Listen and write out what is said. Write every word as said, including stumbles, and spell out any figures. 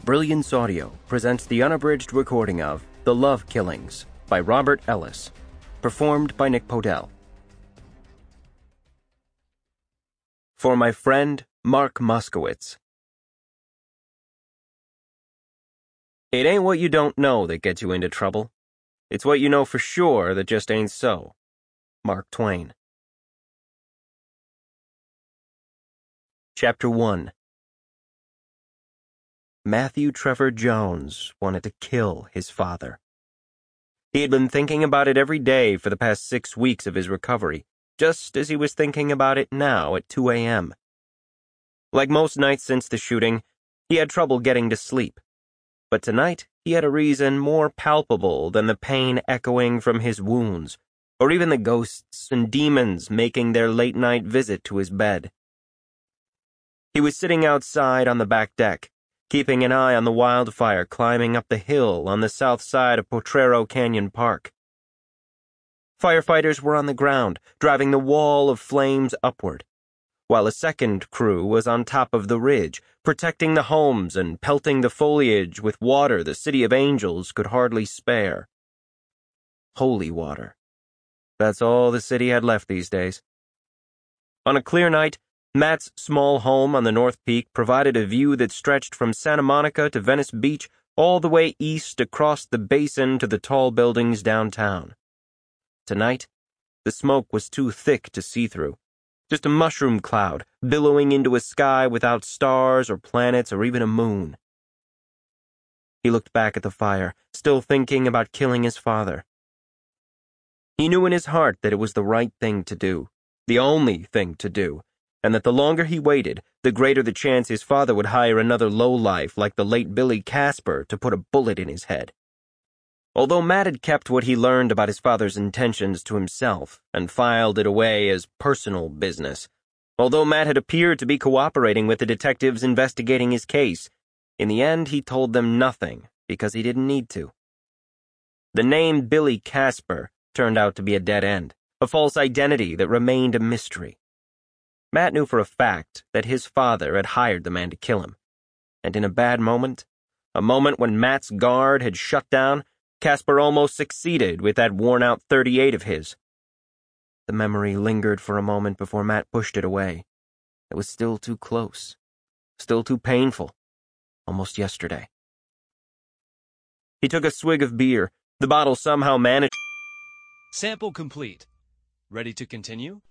Brilliance Audio presents the unabridged recording of The Love Killings by Robert Ellis, performed by Nick Podell. For my friend, Mark Moskowitz. It ain't what you don't know that gets you into trouble. It's what you know for sure that just ain't so. Mark Twain. Chapter one. Matthew Trevor Jones wanted to kill his father. He had been thinking about it every day for the past six weeks of his recovery, just as he was thinking about it now at two a.m. Like most nights since the shooting, he had trouble getting to sleep. But tonight, he had a reason more palpable than the pain echoing from his wounds, or even the ghosts and demons making their late-night visit to his bed. He was sitting outside on the back deck, keeping an eye on the wildfire climbing up the hill on the south side of Potrero Canyon Park. Firefighters were on the ground, driving the wall of flames upward, while a second crew was on top of the ridge, protecting the homes and pelting the foliage with water the City of Angels could hardly spare. Holy water. That's all the city had left these days. On a clear night, Matt's small home on the North Peak provided a view that stretched from Santa Monica to Venice Beach all the way east across the basin to the tall buildings downtown. Tonight, the smoke was too thick to see through, just a mushroom cloud billowing into a sky without stars or planets or even a moon. He looked back at the fire, still thinking about killing his father. He knew in his heart that it was the right thing to do, the only thing to do, and that the longer he waited, the greater the chance his father would hire another lowlife like the late Billy Casper to put a bullet in his head. Although Matt had kept what he learned about his father's intentions to himself and filed it away as personal business, although Matt had appeared to be cooperating with the detectives investigating his case, in the end he told them nothing because he didn't need to. The name Billy Casper turned out to be a dead end, a false identity that remained a mystery. Matt knew for a fact that his father had hired the man to kill him, and in a bad moment, a moment when Matt's guard had shut down, Casper almost succeeded with that worn-out thirty-eight of his. The memory lingered for a moment before Matt pushed it away. It was still too close, still too painful, almost yesterday. He took a swig of beer. The bottle somehow managed... Sample complete. Ready to continue?